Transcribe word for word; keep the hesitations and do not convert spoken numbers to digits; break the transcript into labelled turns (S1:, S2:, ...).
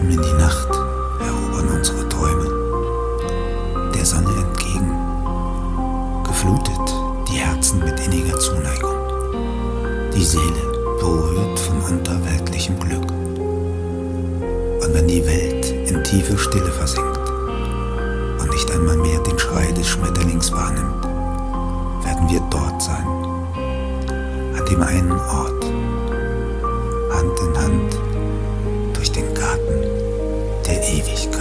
S1: treiben in die Nacht, erobern unsere Träume, der Sonne entgegen, geflutet die Herzen mit inniger Zuneigung, die Seele berührt von unterweltlichem Glück. Und wenn die Welt in tiefe Stille versinkt und nicht einmal mehr den Schrei des Schmetterlings wahrnimmt, werden wir dort sein, an dem einen Ort, Hand in Hand durch den Garten der Ewigkeit.